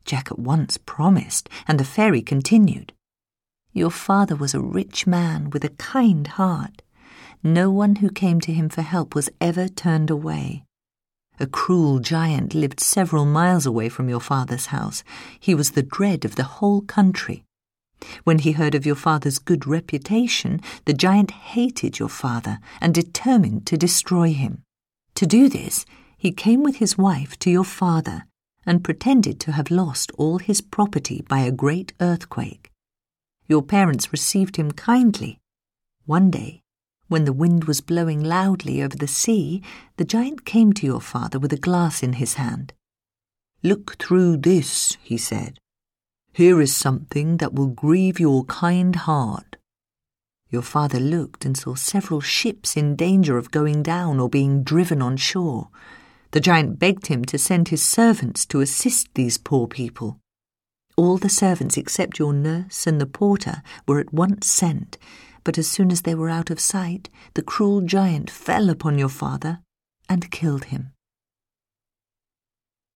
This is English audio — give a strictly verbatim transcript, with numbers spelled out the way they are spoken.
Jack at once promised, and the fairy continued. Your father was a rich man with a kind heart. No one who came to him for help was ever turned away. A cruel giant lived several miles away from your father's house. He was the dread of the whole country. When he heard of your father's good reputation, the giant hated your father and determined to destroy him. To do this, he came with his wife to your father and pretended to have lost all his property by a great earthquake. Your parents received him kindly. One day, when the wind was blowing loudly over the sea, the giant came to your father with a glass in his hand. "Look through this," he said. "Here is something that will grieve your kind heart." Your father looked and saw several ships in danger of going down or being driven on shore. The giant begged him to send his servants to assist these poor people. All the servants except your nurse and the porter were at once sent, but as soon as they were out of sight, the cruel giant fell upon your father and killed him.